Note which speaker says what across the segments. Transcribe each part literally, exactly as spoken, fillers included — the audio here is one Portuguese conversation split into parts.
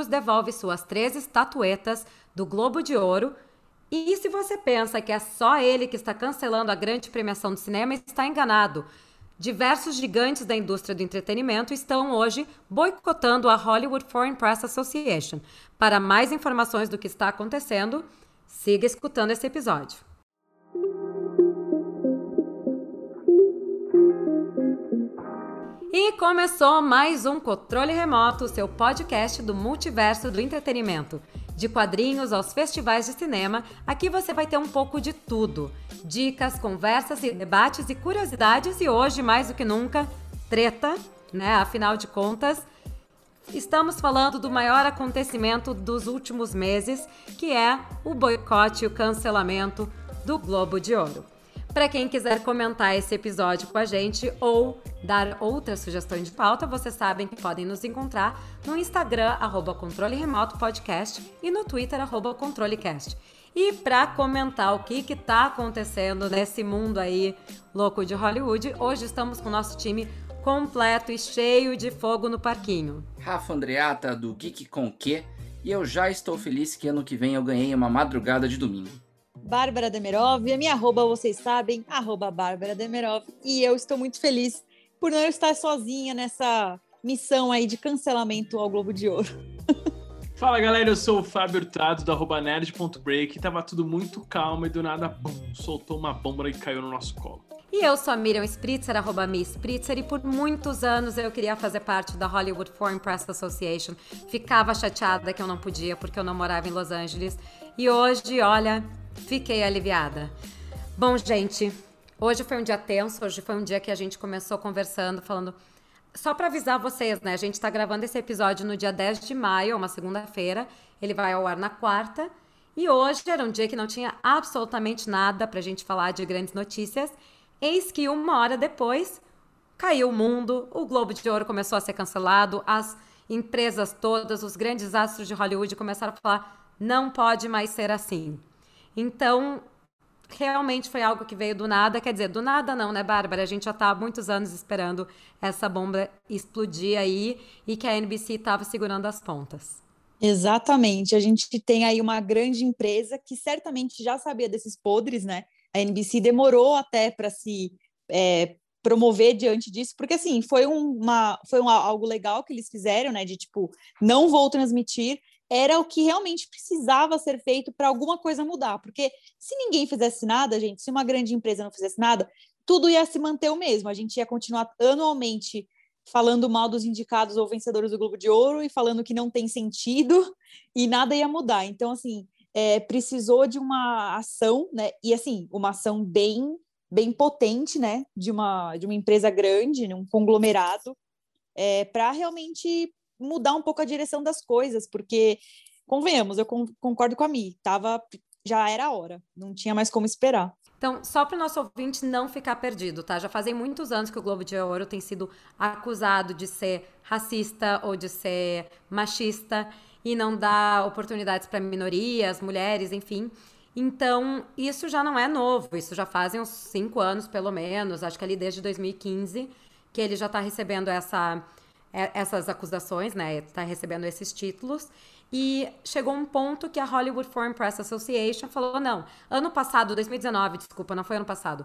Speaker 1: devolve suas três estatuetas do Globo de Ouro. E se você pensa que é só ele que está cancelando a grande premiação do cinema, está enganado. Diversos gigantes da indústria do entretenimento estão hoje boicotando a Hollywood Foreign Press Association. Para mais informações do que está acontecendo, siga escutando esse episódio. E começou mais um Controle Remoto, seu podcast do multiverso do entretenimento. De quadrinhos aos festivais de cinema, aqui você vai ter um pouco de tudo. Dicas, conversas e debates e curiosidades e hoje, mais do que nunca, treta, né? Afinal de contas, estamos falando do maior acontecimento dos últimos meses, que é o boicote e o cancelamento do Globo de Ouro. Para quem quiser comentar esse episódio com a gente ou dar outras sugestões de pauta, vocês sabem que podem nos encontrar no Instagram, arroba Controle Remoto Podcast, e no Twitter, arroba ControleCast. E para comentar o que está acontecendo nesse mundo aí louco de Hollywood, hoje estamos com o nosso time completo e cheio de fogo no parquinho.
Speaker 2: Rafa Andreata, do Geek com Q, e eu já estou feliz que ano que vem eu ganhei uma madrugada de domingo.
Speaker 3: Bárbara Demerov, a minha arroba, vocês sabem, arroba Bárbara Demerov, e eu estou muito feliz por não estar sozinha nessa missão aí de cancelamento ao Globo de Ouro.
Speaker 4: Fala galera, eu sou o Fábio Hurtado do arroba nerd ponto break, tava tudo muito calmo e do nada, bum, soltou uma bomba e caiu no nosso colo.
Speaker 1: E eu sou a Miriam Spritzer, arroba Mi Spritzer, e por muitos anos eu queria fazer parte da Hollywood Foreign Press Association. Ficava chateada que eu não podia porque eu não morava em Los Angeles. E hoje, olha, fiquei aliviada. Bom, gente, hoje foi um dia tenso, hoje foi um dia que a gente começou conversando, falando... Só para avisar vocês, né, a gente tá gravando esse episódio no dia dez de maio, uma segunda-feira, ele vai ao ar na quarta, e hoje era um dia que não tinha absolutamente nada pra gente falar de grandes notícias, eis que uma hora depois caiu o mundo, o Globo de Ouro começou a ser cancelado, as empresas todas, os grandes astros de Hollywood começaram a falar, não pode mais ser assim. Então, realmente foi algo que veio do nada. Quer dizer, do nada não, né, Bárbara? A gente já tá há muitos anos esperando essa bomba explodir aí e que a N B C estava segurando as pontas.
Speaker 3: Exatamente. A gente tem aí uma grande empresa que certamente já sabia desses podres, né? A N B C demorou até para se é, promover diante disso, porque assim, foi, uma, foi um, algo legal que eles fizeram, né? De tipo, não vou transmitir. Era o que realmente precisava ser feito para alguma coisa mudar, porque se ninguém fizesse nada, gente, se uma grande empresa não fizesse nada, tudo ia se manter o mesmo, a gente ia continuar anualmente falando mal dos indicados ou vencedores do Globo de Ouro e falando que não tem sentido e nada ia mudar. Então, assim, é, precisou de uma ação, né, e assim, uma ação bem, bem potente, né, de uma, de uma empresa grande, um conglomerado, é, para realmente mudar um pouco a direção das coisas, porque, convenhamos, eu concordo com a Mi, tava, já era a hora, não tinha mais como esperar.
Speaker 1: Então, só para o nosso ouvinte não ficar perdido, tá? Já fazem muitos anos que o Globo de Ouro tem sido acusado de ser racista ou de ser machista e não dá oportunidades para minorias, mulheres, enfim. Então, isso já não é novo, isso já fazem uns cinco anos, pelo menos, acho que ali desde dois mil e quinze, que ele já está recebendo essa... essas acusações, né, tá recebendo esses títulos, e chegou um ponto que a Hollywood Foreign Press Association falou, não, ano passado, dois mil e dezenove, desculpa, não foi ano passado,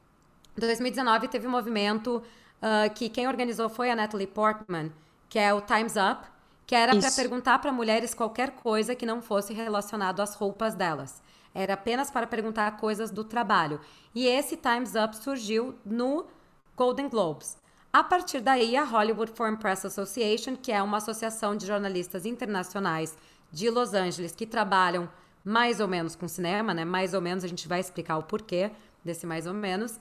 Speaker 1: dois mil e dezenove teve um movimento uh, que quem organizou foi a Natalie Portman, que é o Time's Up, que era para perguntar para mulheres qualquer coisa que não fosse relacionado às roupas delas. Era apenas para perguntar coisas do trabalho. E esse Time's Up surgiu no Golden Globes. A partir daí, a Hollywood Foreign Press Association, que é uma associação de jornalistas internacionais de Los Angeles que trabalham mais ou menos com cinema, né? Mais ou menos, a gente vai explicar o porquê desse mais ou menos.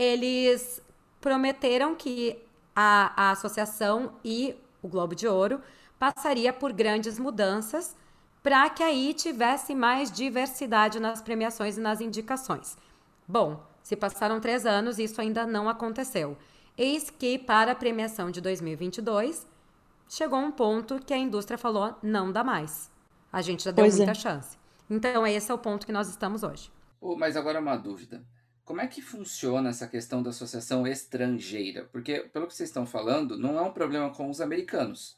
Speaker 1: Eles prometeram que a, a associação e o Globo de Ouro passaria por grandes mudanças para que aí tivesse mais diversidade nas premiações e nas indicações. Bom, se passaram três anos e isso ainda não aconteceu. Eis que, para a premiação de dois mil e vinte e dois, chegou um ponto que a indústria falou, não dá mais. A gente já deu
Speaker 3: Pois
Speaker 1: muita
Speaker 3: é.
Speaker 1: chance. Então, esse é o ponto que nós estamos hoje.
Speaker 2: Oh, mas agora uma dúvida. Como é que funciona essa questão da associação estrangeira? Porque, pelo que vocês estão falando, não é um problema com os americanos.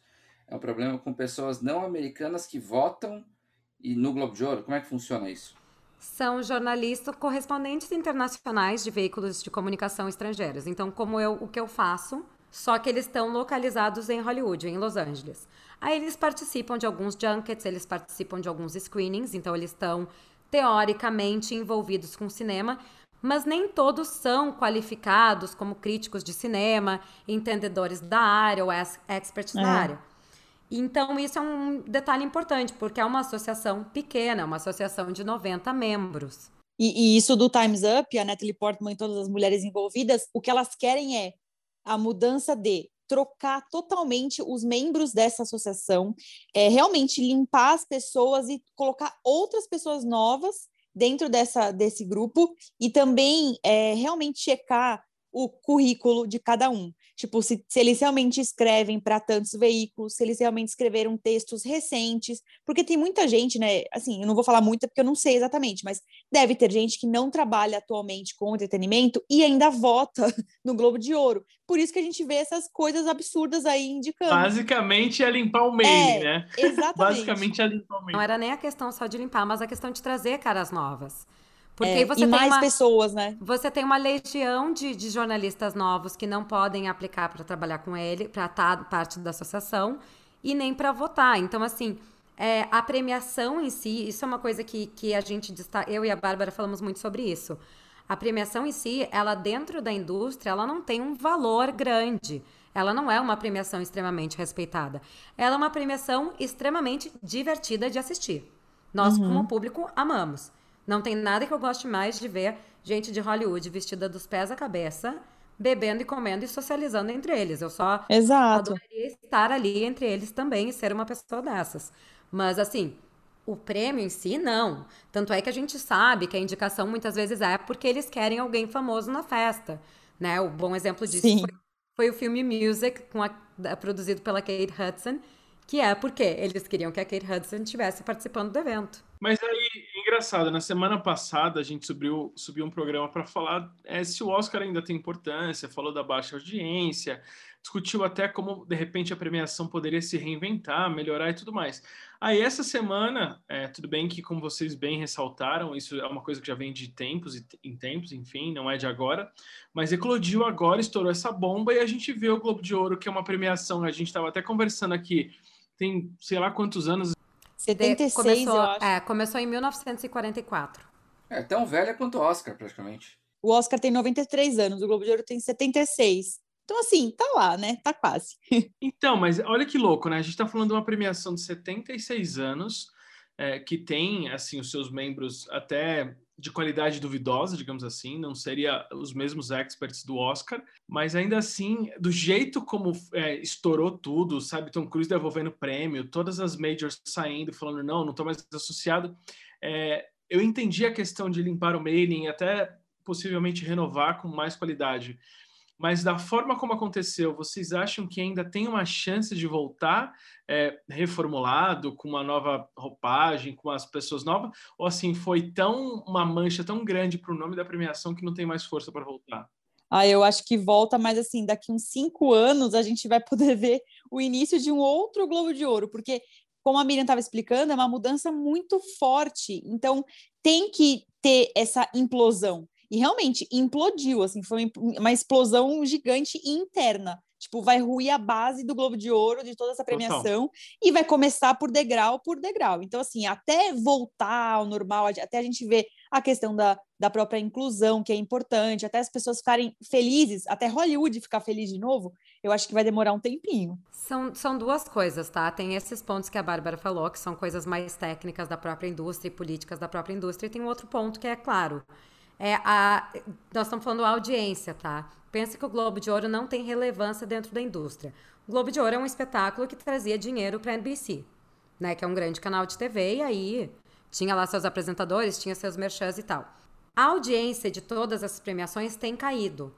Speaker 2: É um problema com pessoas não americanas que votam e no Globo de Ouro? Como é que funciona isso?
Speaker 1: São jornalistas correspondentes internacionais de veículos de comunicação estrangeiros. Então, como eu, o que eu faço, só que eles estão localizados em Hollywood, em Los Angeles. Aí eles participam de alguns junkets, eles participam de alguns screenings, então eles estão teoricamente envolvidos com cinema, mas nem todos são qualificados como críticos de cinema, entendedores da área ou experts
Speaker 3: É.
Speaker 1: da área. Então, isso é um detalhe importante, porque é uma associação pequena, uma associação de noventa membros.
Speaker 3: E, e isso do Time's Up, a Natalie Portman e todas as mulheres envolvidas, o que elas querem é a mudança de trocar totalmente os membros dessa associação, é, realmente limpar as pessoas e colocar outras pessoas novas dentro dessa, desse grupo e também é, realmente checar o currículo de cada um. Tipo, se, se eles realmente escrevem para tantos veículos, se eles realmente escreveram textos recentes, porque tem muita gente, né? Assim, eu não vou falar muito porque eu não sei exatamente, mas deve ter gente que não trabalha atualmente com entretenimento e ainda vota no Globo de Ouro. Por isso que a gente vê essas coisas absurdas aí indicando.
Speaker 4: Basicamente é limpar o mailing,
Speaker 3: É,
Speaker 4: né?
Speaker 3: exatamente.
Speaker 4: Basicamente é limpar o
Speaker 1: Não
Speaker 4: mailing.
Speaker 1: era nem a questão só de limpar, mas a questão de trazer caras novas. Porque aí
Speaker 3: É,
Speaker 1: você
Speaker 3: e
Speaker 1: tem
Speaker 3: mais
Speaker 1: uma,
Speaker 3: pessoas, né?
Speaker 1: você tem uma legião de, de jornalistas novos que não podem aplicar para trabalhar com ele, para estar parte da associação, e nem para votar. Então, assim, é, a premiação em si, isso é uma coisa que, que a gente destaca, eu e a Bárbara falamos muito sobre isso. A premiação em si, ela dentro da indústria, ela não tem um valor grande. Ela não é uma premiação extremamente respeitada. Ela é uma premiação extremamente divertida de assistir. Nós,
Speaker 3: Uhum.
Speaker 1: como público, amamos. Não tem nada que eu goste mais de ver gente de Hollywood vestida dos pés à cabeça, bebendo e comendo e socializando entre eles. Eu só
Speaker 3: Exato.
Speaker 1: adoraria estar ali entre eles também e ser uma pessoa dessas. Mas, assim, o prêmio em si, não. Tanto é que a gente sabe que a indicação muitas vezes é porque eles querem alguém famoso na festa, né? O bom exemplo disso
Speaker 3: Sim.
Speaker 1: foi, foi o filme Music, com a- da- produzido pela Kate Hudson, que é porque eles queriam que a Kate Hudson estivesse participando do evento.
Speaker 4: Mas aí, engraçado, na semana passada a gente subiu, subiu um programa para falar é, se o Oscar ainda tem importância, falou da baixa audiência, discutiu até como, de repente, a premiação poderia se reinventar, melhorar e tudo mais. Aí, essa semana, é, tudo bem que, como vocês bem ressaltaram, isso é uma coisa que já vem de tempos e em tempos, enfim, não é de agora, mas eclodiu agora, estourou essa bomba e a gente vê o Globo de Ouro, que é uma premiação, a gente estava até conversando aqui, tem sei lá quantos anos.
Speaker 3: setenta e seis,
Speaker 1: começou,
Speaker 3: eu acho.
Speaker 1: é, começou em mil novecentos e quarenta e quatro.
Speaker 2: É tão velha quanto o Oscar, praticamente.
Speaker 3: O Oscar tem noventa e três anos, o Globo de Ouro tem setenta e seis. Então, assim, tá lá, né? Tá quase.
Speaker 4: Então, mas olha que louco, né? A gente está falando de uma premiação de setenta e seis anos, é, que tem, assim, os seus membros até de qualidade duvidosa, digamos assim, não seria os mesmos experts do Oscar, mas ainda assim, do jeito como é, estourou tudo, sabe? Tom Cruise devolvendo prêmio, todas as majors saindo, falando, não, não tô mais associado. É, eu entendi a questão de limpar o mailing e até possivelmente renovar com mais qualidade. Mas da forma como aconteceu, vocês acham que ainda tem uma chance de voltar é, reformulado, com uma nova roupagem, com as pessoas novas? Ou assim, foi tão uma mancha tão grande para o nome da premiação que não tem mais força para voltar?
Speaker 3: Ah, eu acho que volta, mas assim, daqui uns cinco anos a gente vai poder ver o início de um outro Globo de Ouro, porque, como a Miriam estava explicando, é uma mudança muito forte. Então, tem que ter essa implosão. E realmente implodiu, assim, foi uma explosão gigante interna. Tipo, vai ruir a base do Globo de Ouro, de toda essa premiação, Total. E vai começar por degrau por degrau. Então, assim, até voltar ao normal, até a gente ver a questão da, da própria inclusão, que é importante, até as pessoas ficarem felizes, até Hollywood ficar feliz de novo, eu acho que vai demorar um tempinho.
Speaker 1: São, são duas coisas, tá? Tem esses pontos que a Bárbara falou, que são coisas mais técnicas da própria indústria e políticas da própria indústria, e tem um outro ponto que é claro. É a, nós estamos falando da audiência, tá? Pensa que o Globo de Ouro não tem relevância dentro da indústria. O Globo de Ouro é um espetáculo que trazia dinheiro para a N B C, né? Que é um grande canal de T V, e aí tinha lá seus apresentadores, tinha seus merchans e tal. A audiência de todas essas premiações tem caído.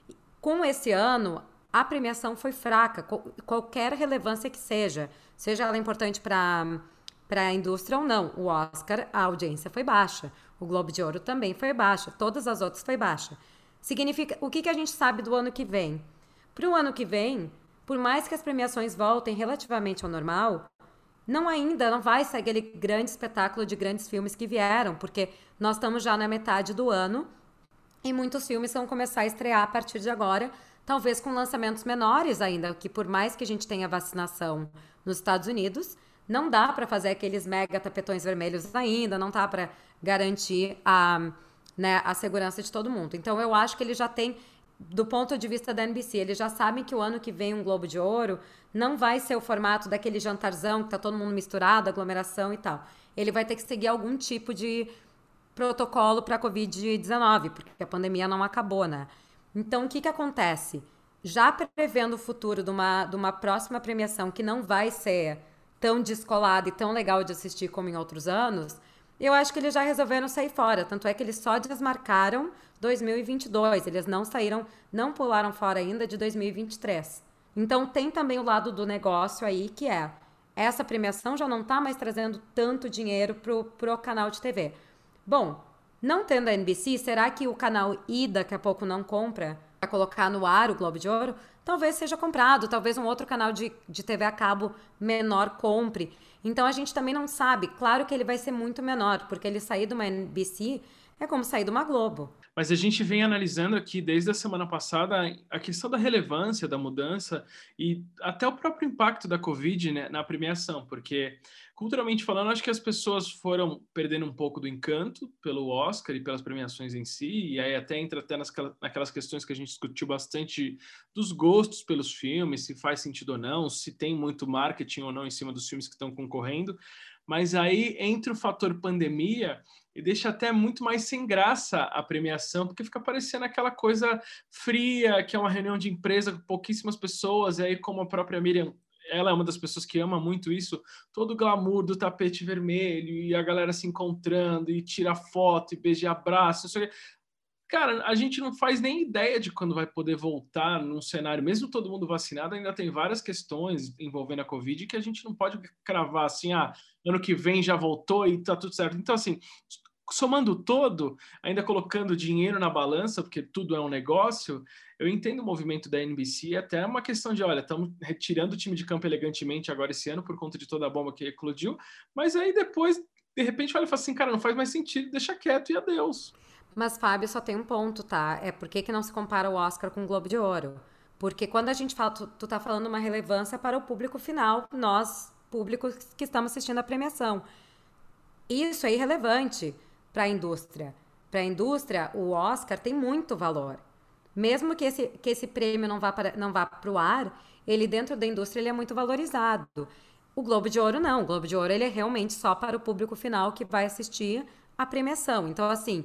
Speaker 1: Com esse ano, a premiação foi fraca, qualquer relevância que seja, seja ela importante para para a indústria ou não. O Oscar, a audiência foi baixa. O Globo de Ouro também foi baixa. Todas as outras foi baixa. Significa, o que, que a gente sabe do ano que vem? Para o ano que vem, por mais que as premiações voltem relativamente ao normal, não ainda, não vai ser aquele grande espetáculo de grandes filmes que vieram, porque nós estamos já na metade do ano e muitos filmes vão começar a estrear a partir de agora, talvez com lançamentos menores ainda, que por mais que a gente tenha vacinação nos Estados Unidos, não dá para fazer aqueles mega tapetões vermelhos ainda, não dá para garantir a, né, a segurança de todo mundo. Então eu acho que ele já tem, do ponto de vista da N B C, eles já sabem que o ano que vem um Globo de Ouro não vai ser o formato daquele jantarzão que tá todo mundo misturado, aglomeração e tal. Ele vai ter que seguir algum tipo de protocolo para a covid dezenove, porque a pandemia não acabou, né? Então, o que que acontece? Já prevendo o futuro de uma, de uma próxima premiação que não vai ser tão descolada e tão legal de assistir como em outros anos, eu acho que eles já resolveram sair fora. Tanto é que eles só desmarcaram dois mil e vinte e dois. Eles não saíram, não pularam fora ainda de dois mil e vinte e três. Então, tem também o lado do negócio aí, que é essa premiação já não está mais trazendo tanto dinheiro pro, pro canal de T V. Bom, não tendo a N B C, será que o canal I daqui a pouco não compra para colocar no ar o Globo de Ouro? Talvez seja comprado, talvez um outro canal de, de T V a cabo menor compre. Então a gente também não sabe. Claro que ele vai ser muito menor, porque ele sair de uma N B C é como sair de uma Globo.
Speaker 4: Mas a gente vem analisando aqui desde a semana passada a questão da relevância da mudança e até o próprio impacto da Covid, né, na premiação, porque culturalmente falando, acho que as pessoas foram perdendo um pouco do encanto pelo Oscar e pelas premiações em si, e aí até entra até nas, naquelas questões que a gente discutiu bastante dos gostos pelos filmes, se faz sentido ou não, se tem muito marketing ou não em cima dos filmes que estão concorrendo, mas aí entra o fator pandemia e deixa até muito mais sem graça a premiação, porque fica parecendo aquela coisa fria, que é uma reunião de empresa com pouquíssimas pessoas, e aí como a própria Miriam, ela é uma das pessoas que ama muito isso, todo o glamour do tapete vermelho, e a galera se encontrando, e tira foto, e beija e abraça, isso. Cara, a gente não faz nem ideia de quando vai poder voltar num cenário, mesmo todo mundo vacinado, ainda tem várias questões envolvendo a Covid que a gente não pode cravar assim, ah, ano que vem já voltou e tá tudo certo. Então, assim, somando todo, ainda colocando dinheiro na balança, porque tudo é um negócio, eu entendo o movimento da N B C, até uma questão de, olha, estamos retirando o time de campo elegantemente agora esse ano por conta de toda a bomba que eclodiu, mas aí depois, de repente, olha e fala assim, cara, não faz mais sentido, deixa quieto e adeus.
Speaker 1: Mas, Fábio, só tem um ponto, tá? É por que que não se compara o Oscar com o Globo de Ouro? Porque quando a gente fala, tu, tu tá falando uma relevância para o público final, nós, públicos que estamos assistindo a premiação. Isso é irrelevante para a indústria. Para a indústria, o Oscar tem muito valor. Mesmo que esse, que esse prêmio não vá para não vá para o ar, ele dentro da indústria ele é muito valorizado. O Globo de Ouro não. O Globo de Ouro ele é realmente só para o público final que vai assistir a premiação. Então, assim,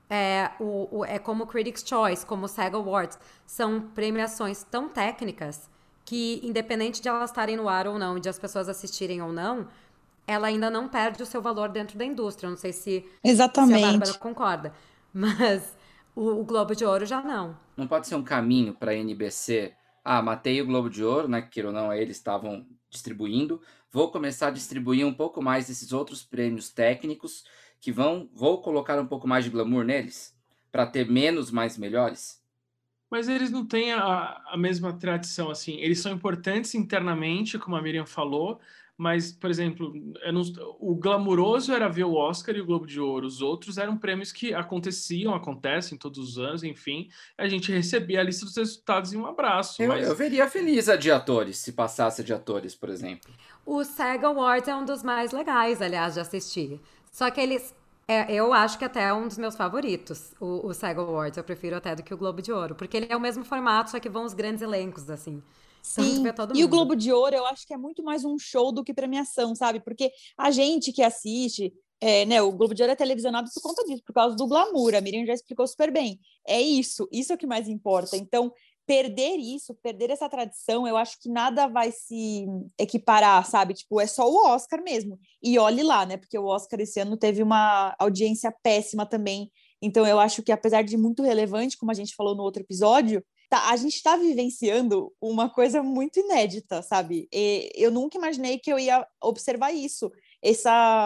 Speaker 1: é, o, o, é como o Critics' Choice, como o SAG Awards. São premiações tão técnicas que, independente de elas estarem no ar ou não, de as pessoas assistirem ou não, ela ainda não perde o seu valor dentro da indústria. Eu não sei se,
Speaker 3: Exatamente.
Speaker 1: se a Bárbara concorda. Mas o, o Globo de Ouro já não.
Speaker 2: Não pode ser um caminho para a N B C. Ah, matei o Globo de Ouro, né? Que ou não, eles estavam distribuindo. Vou começar a distribuir um pouco mais desses outros prêmios técnicos que vão... Vou colocar um pouco mais de glamour neles para ter menos mais melhores.
Speaker 4: Mas eles não têm a, a mesma tradição, assim. Eles são importantes internamente, como a Miriam falou, mas, por exemplo, eu não, o glamuroso era ver o Oscar e o Globo de Ouro. Os outros eram prêmios que aconteciam, acontecem todos os anos, enfim. A gente recebia a lista dos resultados e um abraço.
Speaker 2: Eu,
Speaker 4: mas...
Speaker 2: eu veria feliz a de atores, se passasse a de atores, por exemplo.
Speaker 1: O SAG Awards é um dos mais legais, aliás, de assistir. Só que eles... É, eu acho que até é um dos meus favoritos, o, o SAG Awards. Eu prefiro até do que o Globo de Ouro. Porque ele é o mesmo formato, só que vão os grandes elencos, assim.
Speaker 3: Sim, e o Globo de Ouro eu acho que é muito mais um show do que premiação, sabe? Porque a gente que assiste, é, né, o Globo de Ouro é televisionado por conta disso, por causa do glamour, a Miriam já explicou super bem. É isso, isso é o que mais importa. Então, perder isso, perder essa tradição, eu acho que nada vai se equiparar, sabe? Tipo, é só o Oscar mesmo. E olhe lá, né? Porque o Oscar esse ano teve uma audiência péssima também. Então, eu acho que apesar de muito relevante, como a gente falou no outro episódio, tá, a gente está vivenciando uma coisa muito inédita, sabe? E eu nunca imaginei que eu ia observar isso, essa,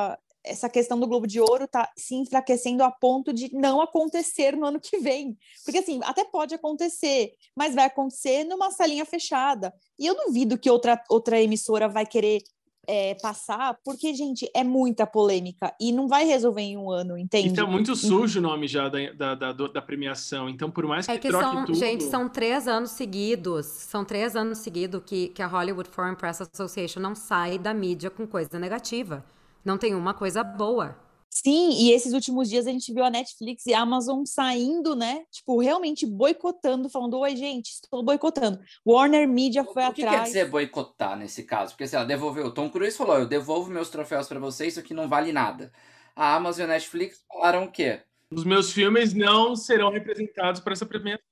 Speaker 3: essa questão do Globo de Ouro tá se enfraquecendo a ponto de não acontecer no ano que vem. Porque, assim, até pode acontecer, mas vai acontecer numa salinha fechada. E eu duvido que outra, outra emissora vai querer é, passar, porque, gente, é muita polêmica e não vai resolver em um ano, entende?
Speaker 4: E tá muito sujo o nome já da, da, da, da premiação. Então, por mais que,
Speaker 1: É que
Speaker 4: troque
Speaker 1: são,
Speaker 4: tudo...
Speaker 1: gente, são três anos seguidos, são três anos seguidos que, que a Hollywood Foreign Press Association não sai da mídia com coisa negativa. Não tem uma coisa boa.
Speaker 3: Sim, e esses últimos dias a gente viu a Netflix e a Amazon saindo, né? Tipo, realmente boicotando, falando, oi, gente, estou boicotando. Warner Media foi
Speaker 2: O que
Speaker 3: atrás.
Speaker 2: quer dizer boicotar nesse caso? Porque, sei lá, devolveu. O Tom Cruise falou, eu devolvo meus troféus pra vocês, isso aqui não vale nada. A Amazon e a Netflix falaram o quê?
Speaker 4: Os meus filmes não serão representados para essa premiação.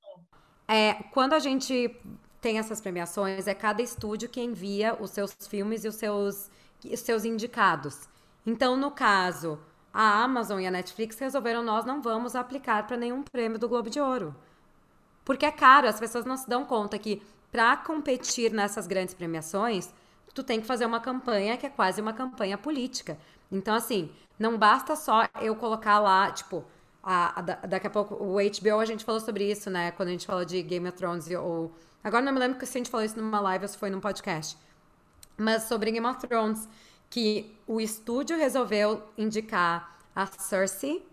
Speaker 1: É, quando a gente tem essas premiações, é cada estúdio que envia os seus filmes e os seus, os seus indicados. Então, no caso, a Amazon e a Netflix resolveram, nós não vamos aplicar para nenhum prêmio do Globo de Ouro. Porque é caro, as pessoas não se dão conta que para competir nessas grandes premiações, tu tem que fazer uma campanha que é quase uma campanha política. Então, assim, não basta só eu colocar lá, tipo, a, a, daqui a pouco o H B O, a gente falou sobre isso, né? Quando a gente falou de Game of Thrones, ou... Agora não me lembro se a gente falou isso numa live ou se foi num podcast. Mas sobre Game of Thrones, que o estúdio resolveu indicar a Cersei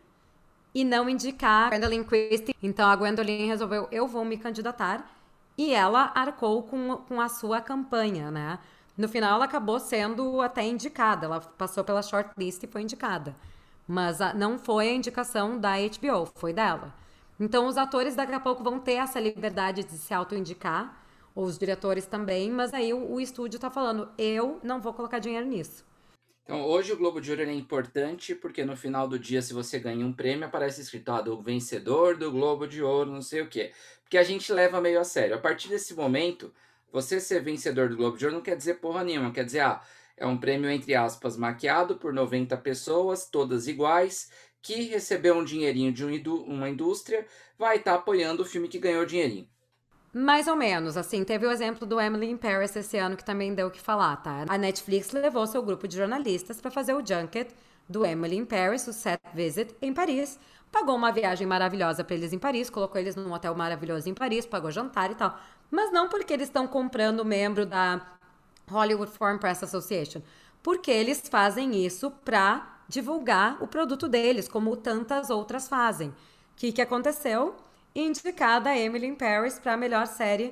Speaker 1: e não indicar a Gwendoline Christie. Então a Gwendoline resolveu, eu vou me candidatar, e ela arcou com, com a sua campanha, né? No final ela acabou sendo até indicada, ela passou pela shortlist e foi indicada. Mas a, não foi a indicação da H B O, foi dela. Então os atores daqui a pouco vão ter essa liberdade de se auto-indicar, ou os diretores também, mas aí o, o estúdio tá falando, eu não vou colocar dinheiro nisso.
Speaker 2: Então, hoje o Globo de Ouro é importante porque no final do dia, se você ganha um prêmio, aparece escrito, ah, do vencedor do Globo de Ouro, não sei o quê. Porque a gente leva meio a sério. A partir desse momento, você ser vencedor do Globo de Ouro não quer dizer porra nenhuma. Quer dizer, ah, é um prêmio, entre aspas, maquiado por noventa pessoas, todas iguais, que recebeu um dinheirinho de uma indústria, vai estar tá apoiando o filme que ganhou o dinheirinho.
Speaker 1: Mais ou menos, assim, teve o exemplo do Emily in Paris esse ano que também deu o que falar, tá? A Netflix levou seu grupo de jornalistas para fazer o junket do Emily in Paris, o set visit em Paris, pagou uma viagem maravilhosa para eles em Paris, colocou eles num hotel maravilhoso em Paris, pagou jantar e tal, mas não porque eles estão comprando membro da Hollywood Foreign Press Association, porque eles fazem isso para divulgar o produto deles, como tantas outras fazem. O que, que aconteceu? Indicada a Emily in Paris para a melhor série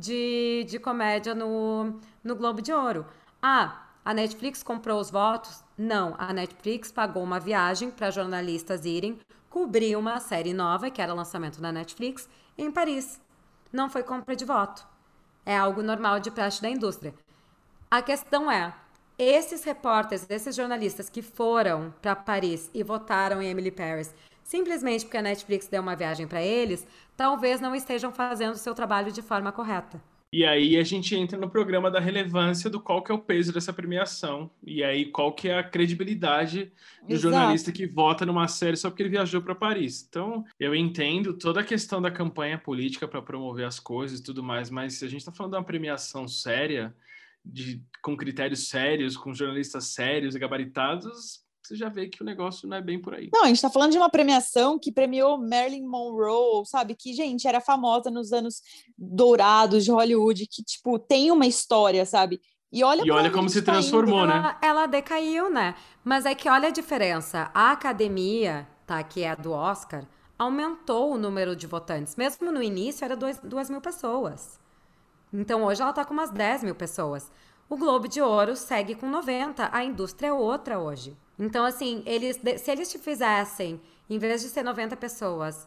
Speaker 1: de, de comédia no, no Globo de Ouro. Ah, a Netflix comprou os votos? Não, a Netflix pagou uma viagem para jornalistas irem cobrir uma série nova, que era lançamento da Netflix, em Paris. Não foi compra de voto. É algo normal de praxe da indústria. A questão é, esses repórteres, esses jornalistas que foram para Paris e votaram em Emily Paris, simplesmente porque a Netflix deu uma viagem para eles, talvez não estejam fazendo o seu trabalho de forma correta.
Speaker 4: E aí a gente entra no programa da relevância do qual que é o peso dessa premiação. E aí qual que é a credibilidade do
Speaker 3: Exato.
Speaker 4: jornalista que vota numa série só porque ele viajou para Paris. Então, eu entendo toda a questão da campanha política para promover as coisas e tudo mais, mas se a gente está falando de uma premiação séria, de, com critérios sérios, com jornalistas sérios e gabaritados, você já vê que o negócio não é bem por aí.
Speaker 3: Não, a gente tá falando de uma premiação que premiou Marilyn Monroe, sabe? Que, gente, era famosa nos anos dourados de Hollywood, que, tipo, tem uma história, sabe? E olha,
Speaker 4: e olha como se transformou,
Speaker 1: tá
Speaker 4: né?
Speaker 1: Ela, ela decaiu, né? Mas é que olha a diferença. A academia, tá, que é a do Oscar, aumentou o número de votantes. Mesmo no início era dois, duas mil pessoas. Então hoje ela tá com umas dez mil pessoas. O Globo de Ouro segue com noventa. A indústria é outra hoje. Então, assim, eles, se eles te fizessem, em vez de ser noventa pessoas,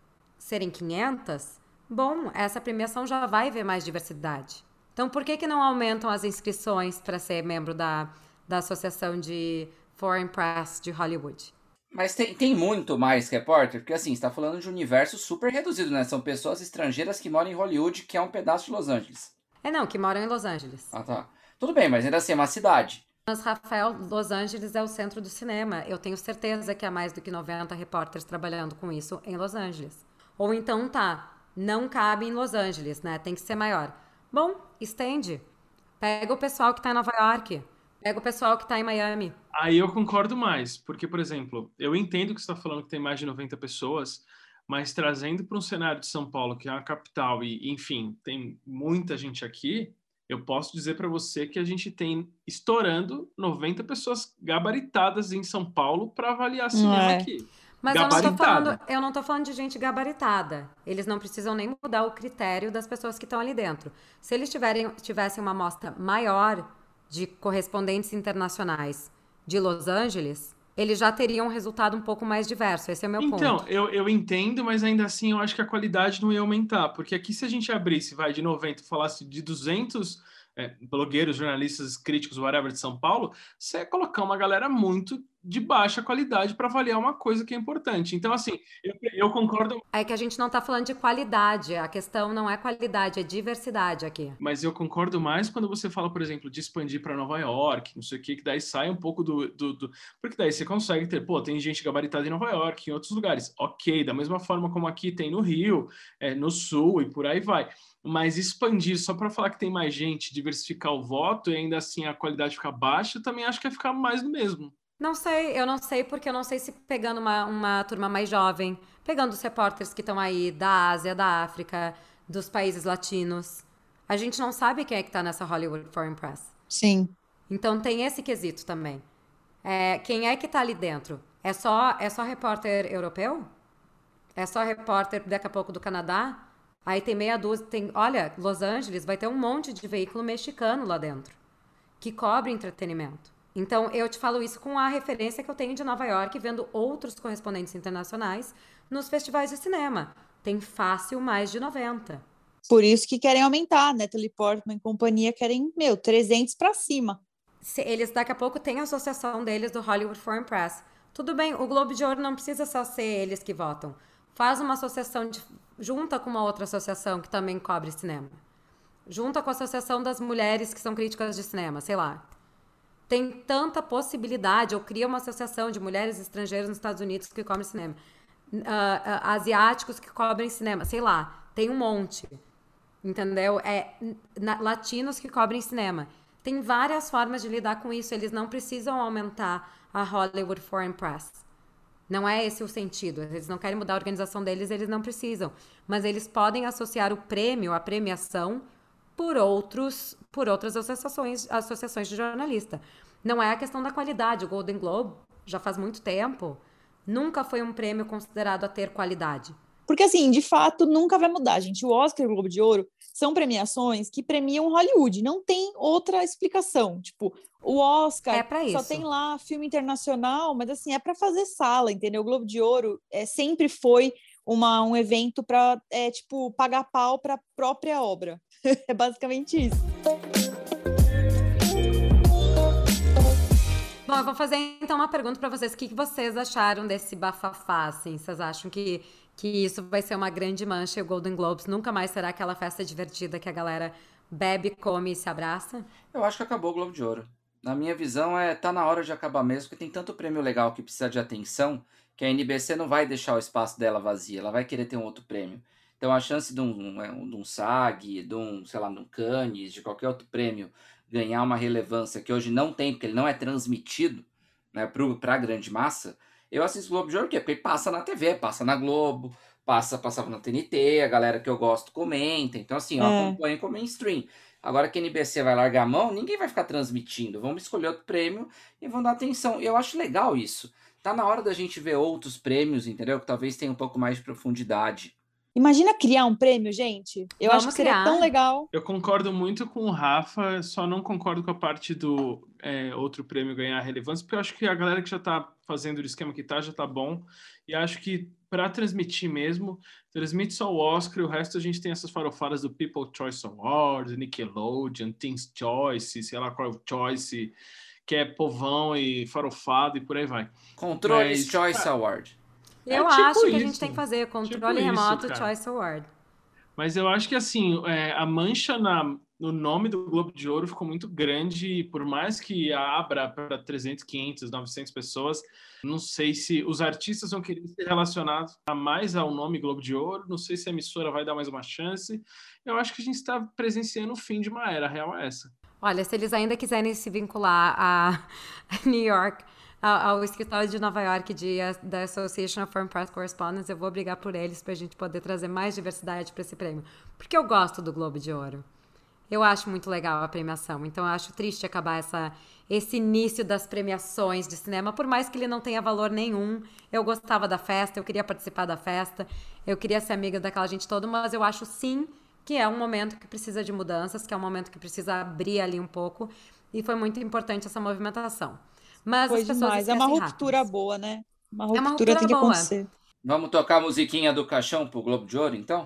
Speaker 1: serem quinhentas, bom, essa premiação já vai ver mais diversidade. Então, por que que não aumentam as inscrições para ser membro da, da Associação de Foreign Press de Hollywood?
Speaker 2: Mas tem, tem muito mais repórter, porque assim, você está falando de um universo super reduzido, né? São pessoas estrangeiras que moram em Hollywood, que é um pedaço de Los Angeles.
Speaker 1: É, não, que moram em Los Angeles.
Speaker 2: Ah, tá. Tudo bem, mas ainda assim é uma cidade.
Speaker 1: Mas, Rafael, Los Angeles é o centro do cinema. Eu tenho certeza que há mais do que noventa repórteres trabalhando com isso em Los Angeles. Ou então, tá, não cabe em Los Angeles, né? Tem que ser maior. Bom, estende. Pega o pessoal que tá em Nova York. Pega o pessoal que tá em Miami.
Speaker 4: Aí eu concordo mais, porque, por exemplo, eu entendo que você está falando que tem mais de noventa pessoas, mas trazendo para um cenário de São Paulo, que é uma capital, e, enfim, tem muita gente aqui, eu posso dizer para você que a gente tem estourando noventa pessoas gabaritadas em São Paulo para avaliar
Speaker 3: Não
Speaker 4: cinema
Speaker 3: é?
Speaker 4: aqui.
Speaker 1: Mas eu não tô falando,
Speaker 4: Gabaritada.
Speaker 1: eu não tô falando de gente gabaritada. Eles não precisam nem mudar o critério das pessoas que estão ali dentro. Se eles tiverem, tivessem uma amostra maior de correspondentes internacionais de Los Angeles, eles já teriam um resultado um pouco mais diverso. Esse é o meu
Speaker 4: Então,
Speaker 1: ponto.
Speaker 4: eu, eu entendo, mas ainda assim eu acho que a qualidade não ia aumentar, porque aqui se a gente abrisse, vai, de noventa, e falasse de duzentos é, blogueiros, jornalistas, críticos, whatever, de São Paulo, você ia colocar uma galera muito de baixa qualidade para avaliar uma coisa que é importante. Então, assim, eu, eu concordo.
Speaker 1: É que a gente não tá falando de qualidade. A questão não é qualidade, é diversidade aqui.
Speaker 4: Mas eu concordo mais quando você fala, por exemplo, de expandir para Nova York, não sei o que, que daí sai um pouco do, do, do. Porque daí você consegue ter, pô, tem gente gabaritada em Nova York, em outros lugares. Ok, da mesma forma como aqui tem no Rio, é, no Sul e por aí vai. Mas expandir só para falar que tem mais gente, diversificar o voto e ainda assim a qualidade ficar baixa, eu também acho que é ficar mais do mesmo.
Speaker 1: Não sei, eu não sei porque eu não sei se pegando uma, uma turma mais jovem, pegando os repórteres que estão aí da Ásia, da África, dos países latinos, a gente não sabe quem é que tá nessa Hollywood Foreign Press.
Speaker 3: Sim.
Speaker 1: Então tem esse quesito também. É, quem é que tá ali dentro? É só, é só repórter europeu? É só repórter daqui a pouco do Canadá? Aí tem meia dúzia, tem, olha, Los Angeles vai ter um monte de veículo mexicano lá dentro, que cobre entretenimento. Então, eu te falo isso com a referência que eu tenho de Nova York, vendo outros correspondentes internacionais nos festivais de cinema. Tem fácil mais de noventa.
Speaker 3: Por isso que querem aumentar, Natalie Portman e companhia querem, meu, trezentos para cima.
Speaker 1: Se eles daqui a pouco têm a associação deles do Hollywood Foreign Press. Tudo bem, o Globo de Ouro não precisa só ser eles que votam. Faz uma associação, de, junta com uma outra associação que também cobre cinema. Junta com a associação das mulheres que são críticas de cinema, sei lá. Tem tanta possibilidade, ou cria uma associação de mulheres estrangeiras nos Estados Unidos que cobrem cinema. Uh, uh, asiáticos que cobrem cinema, sei lá. Tem um monte. Entendeu? É, na, latinos que cobrem cinema. Tem várias formas de lidar com isso. Eles não precisam aumentar a Hollywood Foreign Press. Não é esse o sentido. Eles não querem mudar a organização deles, eles não precisam. Mas eles podem associar o prêmio, a premiação, por outros, por outras associações, associações de jornalista. Não é a questão da qualidade. O Golden Globe, já faz muito tempo, nunca foi um prêmio considerado a ter qualidade.
Speaker 3: Porque, assim, de fato, nunca vai mudar, gente. O Oscar e o Globo de Ouro são premiações que premiam Hollywood. Não tem outra explicação. Tipo, o Oscar
Speaker 1: é pra
Speaker 3: só
Speaker 1: isso.
Speaker 3: tem lá filme internacional, mas, assim, é para fazer sala, entendeu? O Globo de Ouro é, sempre foi uma, um evento para, é, tipo, pagar pau para a própria obra. É basicamente isso.
Speaker 1: Bom, eu vou fazer então uma pergunta para vocês. O que vocês acharam desse bafafá, assim? Vocês acham que, que isso vai ser uma grande mancha e o Golden Globes nunca mais será aquela festa divertida que a galera bebe, come e se abraça?
Speaker 2: Eu acho que acabou o Globo de Ouro. Na minha visão, é tá na hora de acabar mesmo, porque tem tanto prêmio legal que precisa de atenção que a N B C não vai deixar o espaço dela vazio, ela vai querer ter um outro prêmio. Então a chance de um, de um SAG, de um, sei lá, de um Cannes, de qualquer outro prêmio ganhar uma relevância que hoje não tem, porque ele não é transmitido, né, para a grande massa, eu assisto o Globo de Ouro por quê? Porque passa na T V, passa na Globo, passa, passava na T N T, a galera que eu gosto comenta, então assim, eu
Speaker 3: É.
Speaker 2: acompanho como mainstream. Agora que a N B C vai largar a mão, ninguém vai ficar transmitindo, vamos escolher outro prêmio e vão dar atenção. Eu acho legal isso. Tá na hora da gente ver outros prêmios, entendeu? Que talvez tenha um pouco mais de profundidade.
Speaker 3: Imagina criar um prêmio, gente. Eu
Speaker 1: Vamos
Speaker 3: acho que seria
Speaker 1: criar.
Speaker 3: tão legal.
Speaker 4: Eu concordo muito com o Rafa, só não concordo com a parte do é, outro prêmio ganhar relevância, porque eu acho que a galera que já está fazendo o esquema que tá já tá bom. E acho que para transmitir mesmo, transmite só o Oscar e o resto a gente tem essas farofadas do People's Choice Awards, Nickelodeon, Teen's Choice, sei lá qual é o Choice, que é povão e farofado e por aí vai.
Speaker 2: Controles
Speaker 4: Mas,
Speaker 2: Choice
Speaker 4: cara,
Speaker 2: Award.
Speaker 1: Eu
Speaker 4: é tipo
Speaker 1: acho que
Speaker 4: isso.
Speaker 1: a gente tem que fazer controle
Speaker 4: Tipo isso,
Speaker 1: remoto
Speaker 4: cara.
Speaker 1: Choice Award.
Speaker 4: Mas eu acho que, assim, é, a mancha na, no nome do Globo de Ouro ficou muito grande e por mais que abra para trezentos, quinhentos, novecentas pessoas, não sei se os artistas vão querer ser relacionados a mais ao nome Globo de Ouro, não sei se a emissora vai dar mais uma chance. Eu acho que a gente está presenciando o fim de uma era, a real é essa.
Speaker 1: Olha, se eles ainda quiserem se vincular a New York, ao, ao escritório de Nova York de, da Association of Foreign Press Correspondents, eu vou brigar por eles pra gente poder trazer mais diversidade para esse prêmio. Porque eu gosto do Globo de Ouro. Eu acho muito legal a premiação, então eu acho triste acabar essa, esse início das premiações de cinema, por mais que ele não tenha valor nenhum. Eu gostava da festa, eu queria participar da festa, eu queria ser amiga daquela gente toda, mas eu acho sim que é um momento que precisa de mudanças, que é um momento que precisa abrir ali um pouco, e foi muito importante essa movimentação. Mas
Speaker 3: Foi
Speaker 1: as pessoas
Speaker 3: demais. É uma ruptura
Speaker 1: rápidas.
Speaker 3: boa, né? Uma
Speaker 1: É
Speaker 3: ruptura,
Speaker 1: uma ruptura
Speaker 3: tem que
Speaker 1: boa.
Speaker 3: acontecer.
Speaker 2: Vamos tocar a musiquinha do caixão pro Globo de Ouro, então?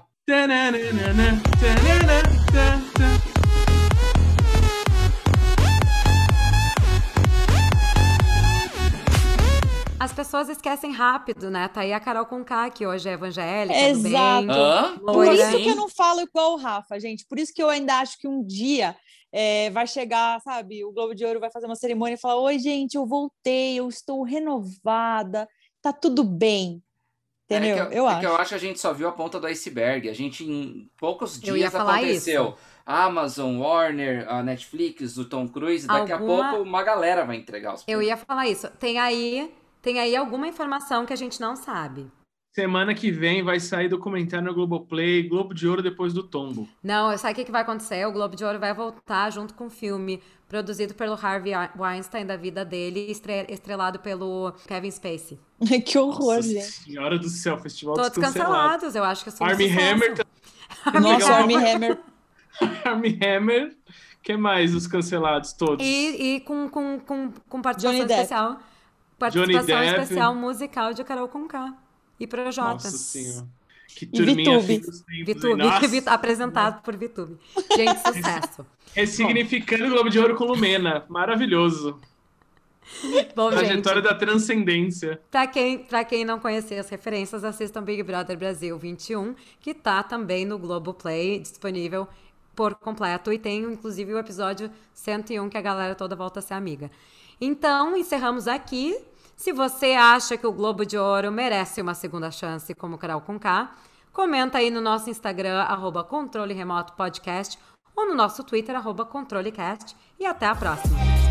Speaker 1: As pessoas esquecem rápido, né? Tá aí a Carol Conká, que hoje é evangélica, do
Speaker 3: Exato.
Speaker 1: bem,
Speaker 2: Hã?
Speaker 3: Por
Speaker 1: loira.
Speaker 3: isso que eu não falo igual o Rafa, gente. Por isso que eu ainda acho que um dia é, vai chegar, sabe? O Globo de Ouro vai fazer uma cerimônia e falar: oi, gente, eu voltei, eu estou renovada, tá tudo bem. Entendeu?
Speaker 2: É que eu,
Speaker 3: eu
Speaker 2: é
Speaker 3: acho.
Speaker 2: que eu acho que a gente só viu a ponta do iceberg. A gente, em poucos
Speaker 1: Eu ia
Speaker 2: dias,
Speaker 1: falar
Speaker 2: aconteceu.
Speaker 1: isso.
Speaker 2: Amazon, Warner, a Netflix, o Tom Cruise. Daqui
Speaker 1: Alguma-
Speaker 2: a pouco uma galera vai entregar os
Speaker 1: Eu
Speaker 2: prêmios.
Speaker 1: ia falar isso. Tem aí, tem aí alguma informação que a gente não sabe.
Speaker 4: Semana que vem vai sair documentário no Globoplay, Globo de Ouro depois do tombo.
Speaker 1: Não, sabe o que, que vai acontecer? O Globo de Ouro vai voltar junto com um filme produzido pelo Harvey Weinstein, da vida dele, estre- estrelado pelo Kevin Spacey.
Speaker 3: Que horror,
Speaker 4: Nossa
Speaker 3: gente.
Speaker 4: Senhora do céu, festival
Speaker 1: Todos
Speaker 4: dos cancelados.
Speaker 1: cancelados, eu acho que isso é um
Speaker 4: Armie
Speaker 1: sucesso.
Speaker 4: Hammer,
Speaker 3: Nossa,
Speaker 4: legal.
Speaker 3: Armie Hammer.
Speaker 4: Armie Hammer. Que mais os cancelados todos?
Speaker 1: E, e com, com, com, com participação
Speaker 3: Johnny Depp.
Speaker 1: especial. Participação
Speaker 4: Johnny Depp.
Speaker 1: especial musical de Carol Conká. E Projota.
Speaker 4: Nossa Senhora. Que
Speaker 3: E
Speaker 4: turminha
Speaker 3: Vitube.
Speaker 4: fim dos tempos, hein?
Speaker 1: Vitube,
Speaker 4: Nossa.
Speaker 1: Vit- apresentado por Vitube. Gente, sucesso.
Speaker 4: Ressignificando o Globo de Ouro com Lumena. Maravilhoso.
Speaker 1: Bom,
Speaker 4: Trajetória
Speaker 1: gente,
Speaker 4: da transcendência.
Speaker 1: pra quem, pra quem não conhecer as referências, assistam Big Brother Brasil vinte e um, que tá também no Globoplay, disponível por completo. E tem, inclusive, o episódio cento e um, que a galera toda volta a ser amiga. Então, encerramos aqui. Se você acha que o Globo de Ouro merece uma segunda chance, como Carol Conká, comenta aí no nosso Instagram, arroba Controle Remoto Podcast, ou no nosso Twitter, arroba ControleCast. E até a próxima!